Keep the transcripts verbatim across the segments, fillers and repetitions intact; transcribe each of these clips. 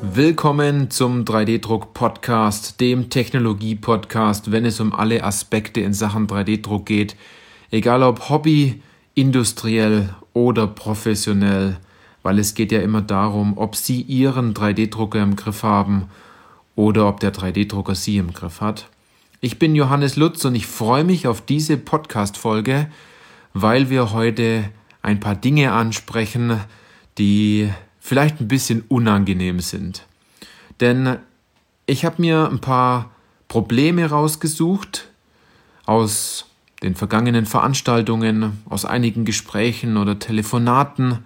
Willkommen zum drei D-Druck-Podcast, dem Technologie-Podcast, wenn es um alle Aspekte in Sachen drei D-Druck geht. Egal ob Hobby, industriell oder professionell, weil es geht ja immer darum, ob Sie Ihren drei D-Drucker im Griff haben oder ob der drei D-Drucker Sie im Griff hat. Ich bin Johannes Lutz und ich freue mich auf diese Podcast-Folge, weil wir heute ein paar Dinge ansprechen, die vielleicht ein bisschen unangenehm sind. Denn ich habe mir ein paar Probleme rausgesucht aus den vergangenen Veranstaltungen, aus einigen Gesprächen oder Telefonaten,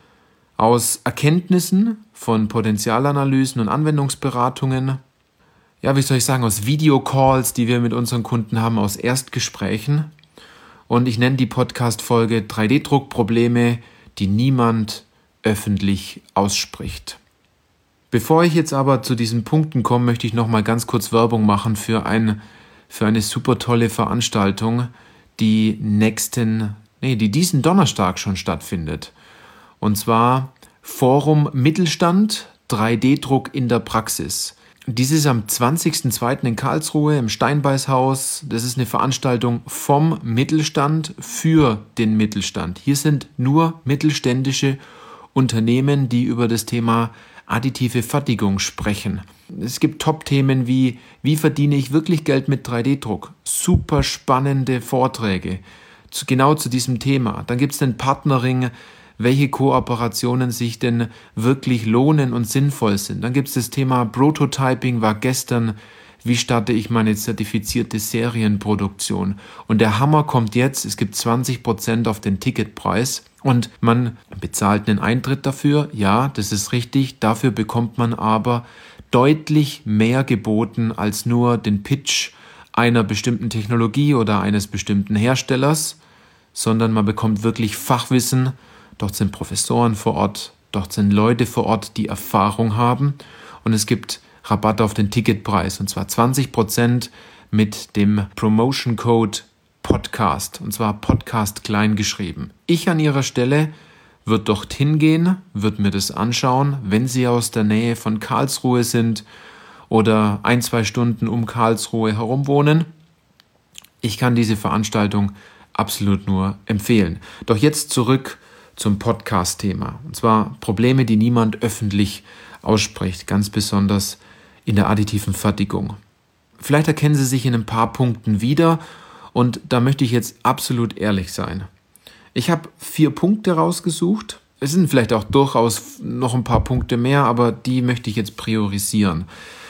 aus Erkenntnissen von Potenzialanalysen und Anwendungsberatungen, ja, wie soll ich sagen, aus Videocalls, die wir mit unseren Kunden haben, aus Erstgesprächen. Und ich nenne die Podcast-Folge drei D-Druck-Probleme, die niemand öffentlich ausspricht. Bevor ich jetzt aber zu diesen Punkten komme, möchte ich noch mal ganz kurz Werbung machen für, ein, für eine super tolle Veranstaltung, die nächsten, nee, die diesen Donnerstag schon stattfindet. Und zwar Forum Mittelstand drei D-Druck in der Praxis. Dies ist am zwanzigsten zweiten in Karlsruhe im Steinbeißhaus. Das ist eine Veranstaltung vom Mittelstand für den Mittelstand. Hier sind nur mittelständische Unternehmen, die über das Thema additive Fertigung sprechen. Es gibt Top-Themen wie, wie verdiene ich wirklich Geld mit drei D-Druck? Super spannende Vorträge zu, genau zu diesem Thema. Dann gibt es den Partnering, welche Kooperationen sich denn wirklich lohnen und sinnvoll sind. Dann gibt es das Thema Prototyping, war gestern, wie starte ich meine zertifizierte Serienproduktion. Und der Hammer kommt jetzt, es gibt zwanzig Prozent auf den Ticketpreis und man bezahlt einen Eintritt dafür. Ja, das ist richtig, dafür bekommt man aber deutlich mehr geboten als nur den Pitch einer bestimmten Technologie oder eines bestimmten Herstellers, sondern man bekommt wirklich Fachwissen. Dort sind Professoren vor Ort, dort sind Leute vor Ort, die Erfahrung haben und es gibt Rabatt auf den Ticketpreis und zwar zwanzig Prozent mit dem Promotion Code Podcast und zwar Podcast klein geschrieben. Ich an Ihrer Stelle würde dorthin gehen, würde mir das anschauen, wenn Sie aus der Nähe von Karlsruhe sind oder ein, zwei Stunden um Karlsruhe herum wohnen. Ich kann diese Veranstaltung absolut nur empfehlen. Doch jetzt zurück zum Podcast-Thema. Und zwar Probleme, die niemand öffentlich ausspricht, ganz besonders in der additiven Fertigung. Vielleicht erkennen Sie sich in ein paar Punkten wieder und da möchte ich jetzt absolut ehrlich sein. Ich habe vier Punkte rausgesucht. Es sind vielleicht auch durchaus noch ein paar Punkte mehr, aber die möchte ich jetzt priorisieren.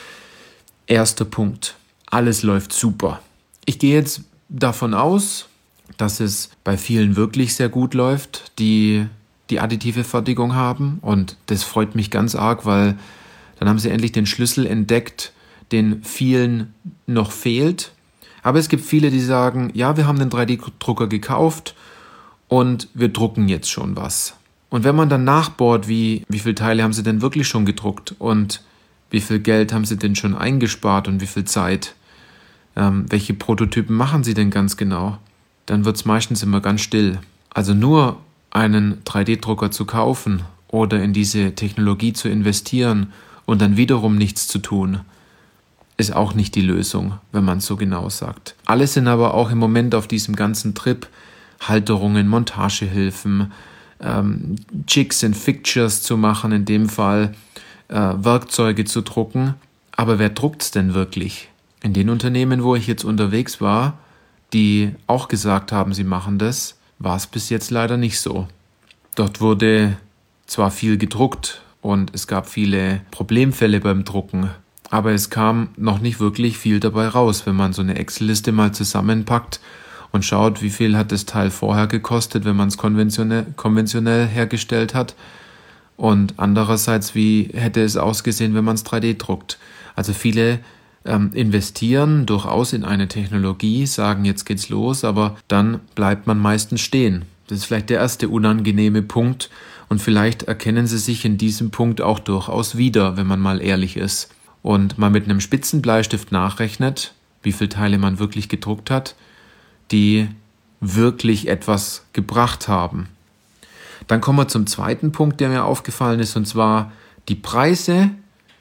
Erster Punkt. Alles läuft super. Ich gehe jetzt davon aus, dass es bei vielen wirklich sehr gut läuft, die die additive Fertigung haben. Und das freut mich ganz arg, weil dann haben sie endlich den Schlüssel entdeckt, den vielen noch fehlt. Aber es gibt viele, die sagen, ja, wir haben den drei D-Drucker gekauft und wir drucken jetzt schon was. Und wenn man dann nachbohrt, wie, wie viele Teile haben sie denn wirklich schon gedruckt und wie viel Geld haben sie denn schon eingespart und wie viel Zeit, ähm, welche Prototypen machen sie denn ganz genau, dann wird es meistens immer ganz still. Also nur einen drei D-Drucker zu kaufen oder in diese Technologie zu investieren und dann wiederum nichts zu tun, ist auch nicht die Lösung, wenn man es so genau sagt. Alle sind aber auch im Moment auf diesem ganzen Trip Halterungen, Montagehilfen, ähm, Jigs and Fixtures zu machen, in dem Fall äh, Werkzeuge zu drucken. Aber wer druckt es denn wirklich? In den Unternehmen, wo ich jetzt unterwegs war, die auch gesagt haben, sie machen das, war es bis jetzt leider nicht so. Dort wurde zwar viel gedruckt und es gab viele Problemfälle beim Drucken, aber es kam noch nicht wirklich viel dabei raus, wenn man so eine Excel-Liste mal zusammenpackt und schaut, wie viel hat das Teil vorher gekostet, wenn man es konventionell, konventionell hergestellt hat und andererseits, wie hätte es ausgesehen, wenn man es drei D druckt. Also viele ähm, investieren durchaus in eine Technologie, sagen, jetzt geht's los, aber dann bleibt man meistens stehen. Das ist vielleicht der erste unangenehme Punkt und vielleicht erkennen Sie sich in diesem Punkt auch durchaus wieder, wenn man mal ehrlich ist und mal mit einem spitzen Bleistift nachrechnet, wie viele Teile man wirklich gedruckt hat, die wirklich etwas gebracht haben. Dann kommen wir zum zweiten Punkt, der mir aufgefallen ist, und zwar die Preise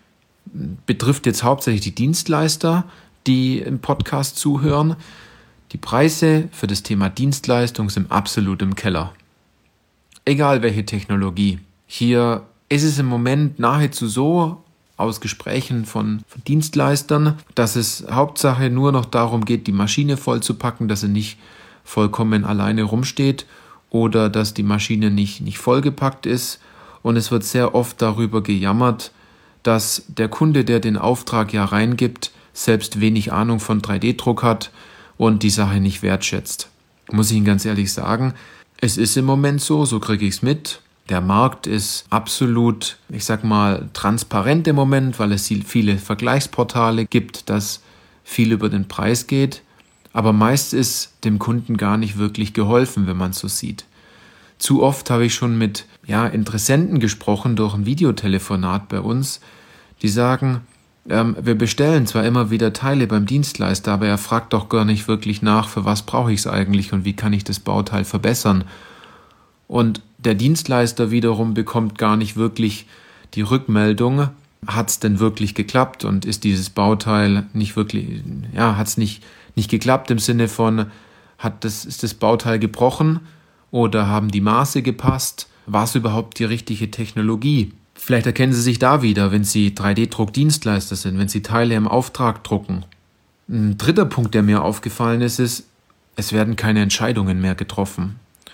betrifft jetzt hauptsächlich die Dienstleister, die im Podcast zuhören. Die Preise für das Thema Dienstleistung sind absolut im Keller. Egal welche Technologie. Hier ist es im Moment nahezu so, aus Gesprächen von, von Dienstleistern, dass es Hauptsache nur noch darum geht, die Maschine vollzupacken, dass sie nicht vollkommen alleine rumsteht oder dass die Maschine nicht, nicht vollgepackt ist. Und es wird sehr oft darüber gejammert, dass der Kunde, der den Auftrag ja reingibt, selbst wenig Ahnung von drei D Druck hat und die Sache nicht wertschätzt. Muss ich Ihnen ganz ehrlich sagen, es ist im Moment so, so kriege ich es mit. Der Markt ist absolut, ich sag mal, transparent im Moment, weil es viele Vergleichsportale gibt, dass viel über den Preis geht. Aber meist ist dem Kunden gar nicht wirklich geholfen, wenn man es so sieht. Zu oft habe ich schon mit ja, Interessenten gesprochen durch ein Videotelefonat bei uns, die sagen, ähm, wir bestellen zwar immer wieder Teile beim Dienstleister, aber er fragt doch gar nicht wirklich nach, für was brauche ich es eigentlich und wie kann ich das Bauteil verbessern. Und der Dienstleister wiederum bekommt gar nicht wirklich die Rückmeldung, hat es denn wirklich geklappt und ist dieses Bauteil nicht wirklich, ja, hat es nicht, nicht geklappt im Sinne von, hat das, ist das Bauteil gebrochen oder haben die Maße gepasst? War es überhaupt die richtige Technologie? Vielleicht erkennen Sie sich da wieder, wenn Sie drei D Druck-Dienstleister sind, wenn Sie Teile im Auftrag drucken. Ein dritter Punkt, der mir aufgefallen ist, ist, es werden keine Entscheidungen mehr getroffen.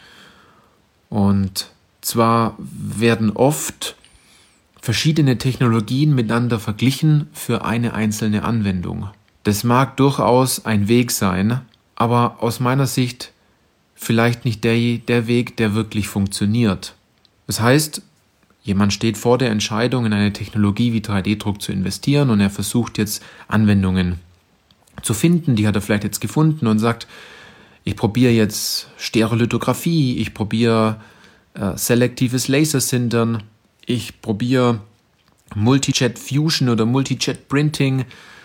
Und zwar werden oft verschiedene Technologien miteinander verglichen für eine einzelne Anwendung. Das mag durchaus ein Weg sein, aber aus meiner Sicht vielleicht nicht der, der Weg, der wirklich funktioniert. Das heißt, jemand steht vor der Entscheidung, in eine Technologie wie drei D Druck zu investieren und er versucht jetzt Anwendungen zu finden, die hat er vielleicht jetzt gefunden und sagt, ich probiere jetzt Stereolithografie, ich probiere äh, selektives Lasersintern, ich probiere Multi-Jet Fusion oder Multi-Jet Printing,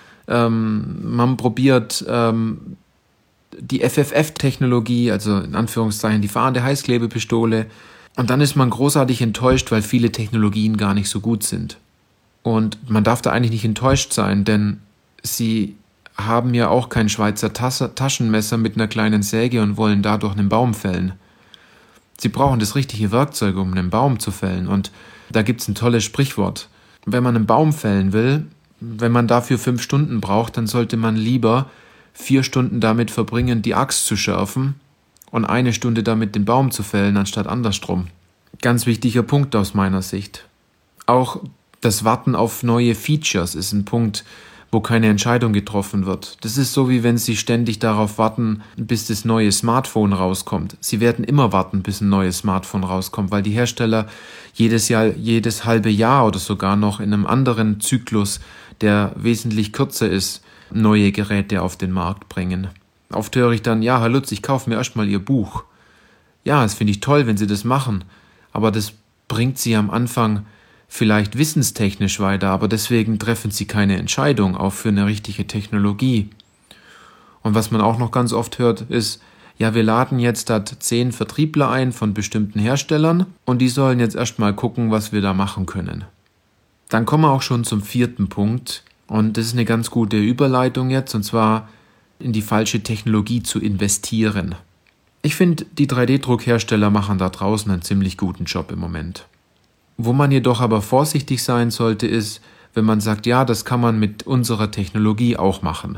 ähm, man probiert ähm, die F F F-Technologie, also in Anführungszeichen die fahrende Heißklebepistole, und dann ist man großartig enttäuscht, weil viele Technologien gar nicht so gut sind. Und man darf da eigentlich nicht enttäuscht sein, denn sie haben ja auch kein Schweizer Taschenmesser mit einer kleinen Säge und wollen dadurch einen Baum fällen. Sie brauchen das richtige Werkzeug, um einen Baum zu fällen. Und da gibt es ein tolles Sprichwort. Wenn man einen Baum fällen will, wenn man dafür fünf Stunden braucht, dann sollte man lieber vier Stunden damit verbringen, die Axt zu schärfen und eine Stunde damit den Baum zu fällen, anstatt andersrum. Ganz wichtiger Punkt aus meiner Sicht. Auch das Warten auf neue Features ist ein Punkt, wo keine Entscheidung getroffen wird. Das ist so, wie wenn Sie ständig darauf warten, bis das neue Smartphone rauskommt. Sie werden immer warten, bis ein neues Smartphone rauskommt, weil die Hersteller jedes Jahr, jedes halbe Jahr oder sogar noch in einem anderen Zyklus, der wesentlich kürzer ist, neue Geräte auf den Markt bringen. Oft höre ich dann, ja, Herr Lutz, ich kaufe mir erstmal Ihr Buch. Ja, das finde ich toll, wenn Sie das machen, aber das bringt Sie am Anfang vielleicht wissenstechnisch weiter, aber deswegen treffen Sie keine Entscheidung, auch für eine richtige Technologie. Und was man auch noch ganz oft hört, ist, ja, wir laden jetzt da zehn Vertriebler ein von bestimmten Herstellern und die sollen jetzt erstmal gucken, was wir da machen können. Dann kommen wir auch schon zum vierten Punkt und das ist eine ganz gute Überleitung jetzt, und zwar in die falsche Technologie zu investieren. Ich finde, die drei D Druckhersteller machen da draußen einen ziemlich guten Job im Moment. Wo man jedoch aber vorsichtig sein sollte, ist, wenn man sagt, ja, das kann man mit unserer Technologie auch machen.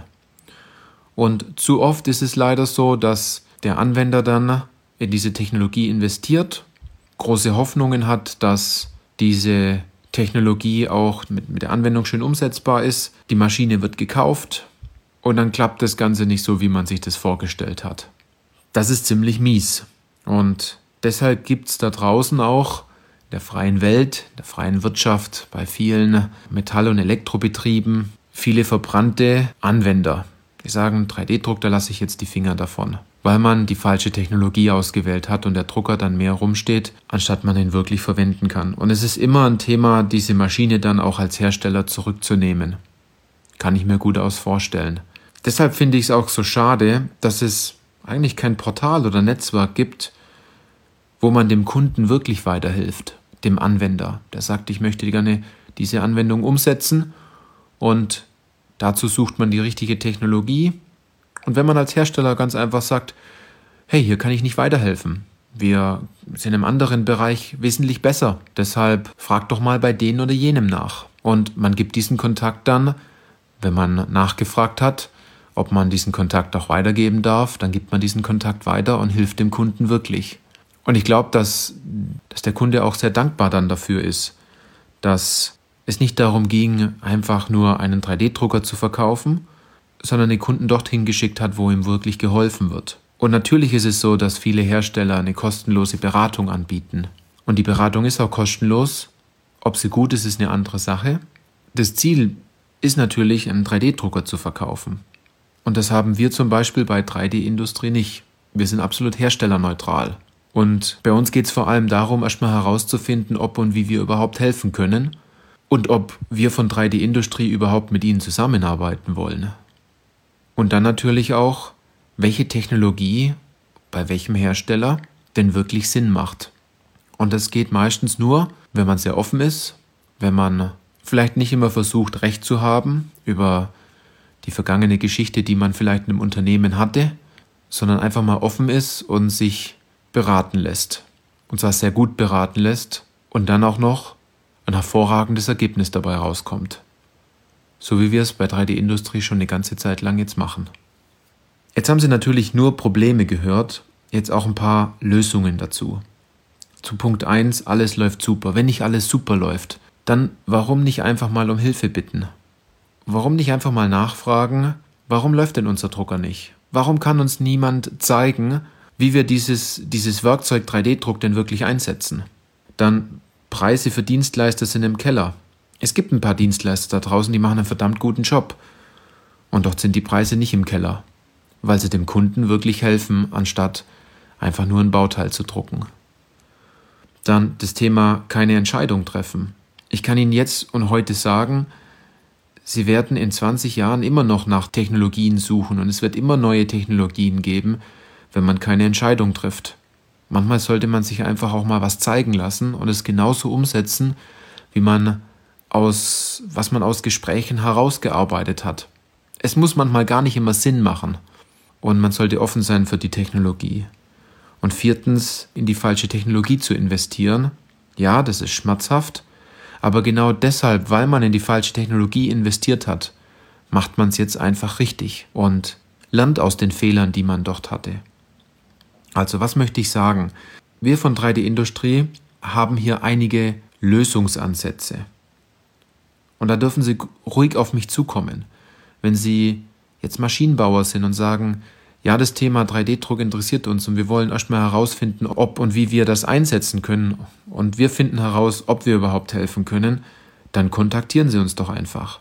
Und zu oft ist es leider so, dass der Anwender dann in diese Technologie investiert, große Hoffnungen hat, dass diese Technologie auch mit, mit der Anwendung schön umsetzbar ist, die Maschine wird gekauft und dann klappt das Ganze nicht so, wie man sich das vorgestellt hat. Das ist ziemlich mies. Und deshalb gibt es da draußen auch der freien Welt, der freien Wirtschaft, bei vielen Metall- und Elektrobetrieben, viele verbrannte Anwender. Die sagen, drei D Druck, da lasse ich jetzt die Finger davon, weil man die falsche Technologie ausgewählt hat und der Drucker dann mehr rumsteht, anstatt man ihn wirklich verwenden kann. Und es ist immer ein Thema, diese Maschine dann auch als Hersteller zurückzunehmen. Kann ich mir gut aus vorstellen. Deshalb finde ich es auch so schade, dass es eigentlich kein Portal oder Netzwerk gibt, wo man dem Kunden wirklich weiterhilft, dem Anwender, der sagt, ich möchte gerne diese Anwendung umsetzen Und dazu sucht man die richtige Technologie. Und wenn man als Hersteller ganz einfach sagt, hey, hier kann ich nicht weiterhelfen. Wir sind im anderen Bereich wesentlich besser. Deshalb fragt doch mal bei denen oder jenem nach. Und man gibt diesen Kontakt dann, wenn man nachgefragt hat, ob man diesen Kontakt auch weitergeben darf, dann gibt man diesen Kontakt weiter und hilft dem Kunden wirklich. Und ich glaube, dass, dass der Kunde auch sehr dankbar dann dafür ist, dass es nicht darum ging, einfach nur einen drei D Drucker zu verkaufen, sondern den Kunden dorthin geschickt hat, wo ihm wirklich geholfen wird. Und natürlich ist es so, dass viele Hersteller eine kostenlose Beratung anbieten. Und die Beratung ist auch kostenlos. Ob sie gut ist, ist eine andere Sache. Das Ziel ist natürlich, einen drei D Drucker zu verkaufen. Und das haben wir zum Beispiel bei drei D Industrie nicht. Wir sind absolut herstellerneutral. Und bei uns geht es vor allem darum, erstmal herauszufinden, ob und wie wir überhaupt helfen können und ob wir von drei D Industrie überhaupt mit ihnen zusammenarbeiten wollen. Und dann natürlich auch, welche Technologie bei welchem Hersteller denn wirklich Sinn macht. Und das geht meistens nur, wenn man sehr offen ist, wenn man vielleicht nicht immer versucht, Recht zu haben über die vergangene Geschichte, die man vielleicht in einem Unternehmen hatte, sondern einfach mal offen ist und sich beraten lässt. Und zwar sehr gut beraten lässt und dann auch noch ein hervorragendes Ergebnis dabei rauskommt. So wie wir es bei drei D Industrie schon eine ganze Zeit lang jetzt machen. Jetzt haben Sie natürlich nur Probleme gehört, jetzt auch ein paar Lösungen dazu. Zu Punkt eins, alles läuft super. Wenn nicht alles super läuft, dann warum nicht einfach mal um Hilfe bitten? Warum nicht einfach mal nachfragen, warum läuft denn unser Drucker nicht? Warum kann uns niemand zeigen, wie wir dieses, dieses Werkzeug drei D Druck denn wirklich einsetzen? Dann Preise für Dienstleister sind im Keller. Es gibt ein paar Dienstleister da draußen, die machen einen verdammt guten Job. Und dort sind die Preise nicht im Keller, weil sie dem Kunden wirklich helfen, anstatt einfach nur ein Bauteil zu drucken. Dann das Thema keine Entscheidung treffen. Ich kann Ihnen jetzt und heute sagen, Sie werden in zwanzig Jahren immer noch nach Technologien suchen und es wird immer neue Technologien geben, wenn man keine Entscheidung trifft. Manchmal sollte man sich einfach auch mal was zeigen lassen und es genauso umsetzen, wie man aus, was man aus Gesprächen herausgearbeitet hat. Es muss manchmal gar nicht immer Sinn machen und man sollte offen sein für die Technologie. Und viertens, in die falsche Technologie zu investieren. Ja, das ist schmerzhaft, aber genau deshalb, weil man in die falsche Technologie investiert hat, macht man es jetzt einfach richtig und lernt aus den Fehlern, die man dort hatte. Also was möchte ich sagen? Wir von drei D Industrie haben hier einige Lösungsansätze. Und da dürfen Sie ruhig auf mich zukommen. Wenn Sie jetzt Maschinenbauer sind und sagen, ja, das Thema drei D Druck interessiert uns und wir wollen erstmal herausfinden, ob und wie wir das einsetzen können und wir finden heraus, ob wir überhaupt helfen können, dann kontaktieren Sie uns doch einfach.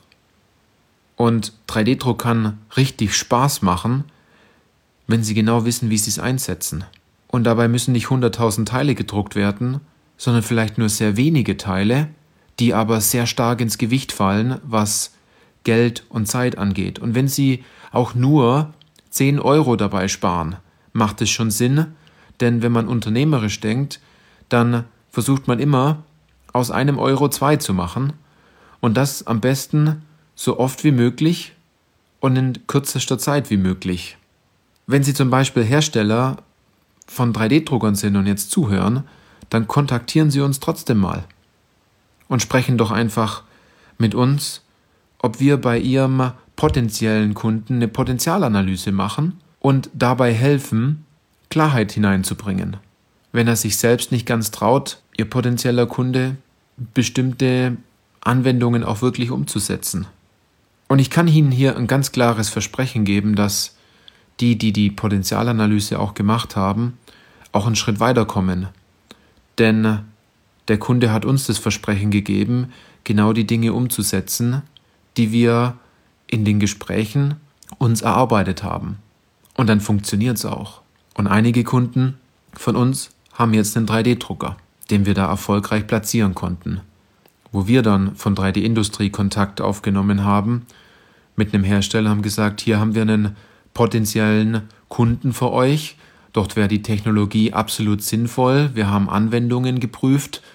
Und drei D Druck kann richtig Spaß machen, wenn Sie genau wissen, wie Sie es einsetzen. Und dabei müssen nicht hunderttausend Teile gedruckt werden, sondern vielleicht nur sehr wenige Teile, die aber sehr stark ins Gewicht fallen, was Geld und Zeit angeht. Und wenn Sie auch nur zehn Euro dabei sparen, macht es schon Sinn, denn wenn man unternehmerisch denkt, dann versucht man immer, aus einem Euro zwei zu machen und das am besten so oft wie möglich und in kürzester Zeit wie möglich. Wenn Sie zum Beispiel Hersteller von drei D Druckern sind und jetzt zuhören, dann kontaktieren Sie uns trotzdem mal und sprechen doch einfach mit uns, ob wir bei Ihrem potenziellen Kunden eine Potenzialanalyse machen und dabei helfen, Klarheit hineinzubringen. Wenn er sich selbst nicht ganz traut, Ihr potenzieller Kunde bestimmte Anwendungen auch wirklich umzusetzen. Und ich kann Ihnen hier ein ganz klares Versprechen geben, dass die, die die Potenzialanalyse auch gemacht haben, auch einen Schritt weiterkommen. Denn der Kunde hat uns das Versprechen gegeben, genau die Dinge umzusetzen, die wir in den Gesprächen uns erarbeitet haben. Und dann funktioniert es auch. Und einige Kunden von uns haben jetzt einen drei D Drucker, den wir da erfolgreich platzieren konnten. Wo wir dann von drei D Industrie Kontakt aufgenommen haben, mit einem Hersteller haben gesagt, hier haben wir einen potenziellen Kunden für euch. Dort wäre die Technologie absolut sinnvoll. Wir haben Anwendungen geprüft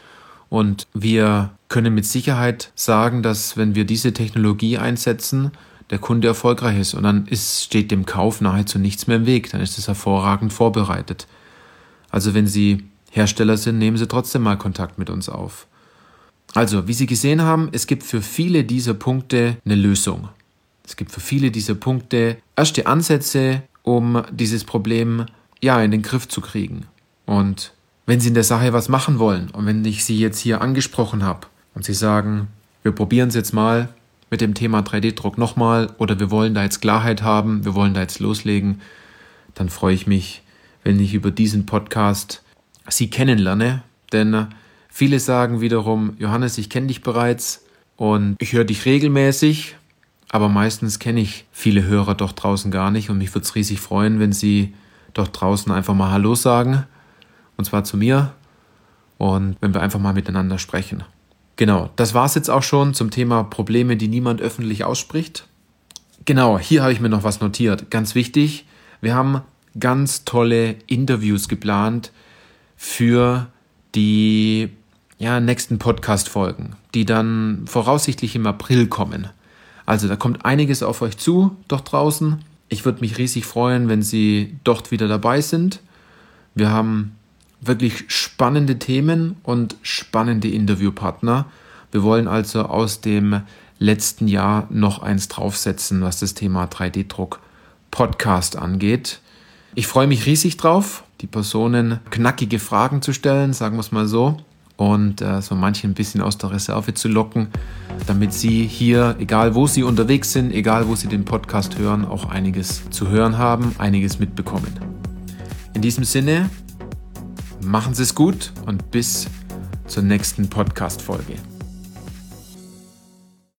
Und wir können mit Sicherheit sagen, dass wenn wir diese Technologie einsetzen, der Kunde erfolgreich ist und dann ist, steht dem Kauf nahezu nichts mehr im Weg. Dann ist es hervorragend vorbereitet. Also wenn Sie Hersteller sind, nehmen Sie trotzdem mal Kontakt mit uns auf. Also, wie Sie gesehen haben, es gibt für viele dieser Punkte eine Lösung. Es gibt für viele dieser Punkte erste Ansätze, um dieses Problem ja in den Griff zu kriegen. Und wenn Sie in der Sache was machen wollen und wenn ich Sie jetzt hier angesprochen habe und Sie sagen, wir probieren es jetzt mal mit dem Thema drei D Druck nochmal oder wir wollen da jetzt Klarheit haben, wir wollen da jetzt loslegen, dann freue ich mich, wenn ich über diesen Podcast Sie kennenlerne. Denn viele sagen wiederum, Johannes, ich kenne dich bereits und ich höre dich regelmäßig, aber meistens kenne ich viele Hörer doch draußen gar nicht und mich würde es riesig freuen, wenn Sie doch draußen einfach mal Hallo sagen. Und zwar zu mir und wenn wir einfach mal miteinander sprechen. Genau, das war es jetzt auch schon zum Thema Probleme, die niemand öffentlich ausspricht. Genau, hier habe ich mir noch was notiert. Ganz wichtig, wir haben ganz tolle Interviews geplant für die ja, nächsten Podcast-Folgen, die dann voraussichtlich im April kommen. Also da kommt einiges auf euch zu, dort draußen. Ich würde mich riesig freuen, wenn Sie dort wieder dabei sind. Wir haben wirklich spannende Themen und spannende Interviewpartner. Wir wollen also aus dem letzten Jahr noch eins draufsetzen, was das Thema drei D Druck Podcast angeht. Ich freue mich riesig drauf, die Personen knackige Fragen zu stellen, sagen wir es mal so, und äh, so manche ein bisschen aus der Reserve zu locken, damit Sie hier, egal wo Sie unterwegs sind, egal wo Sie den Podcast hören, auch einiges zu hören haben, einiges mitbekommen. In diesem Sinne, machen Sie es gut und bis zur nächsten Podcast-Folge.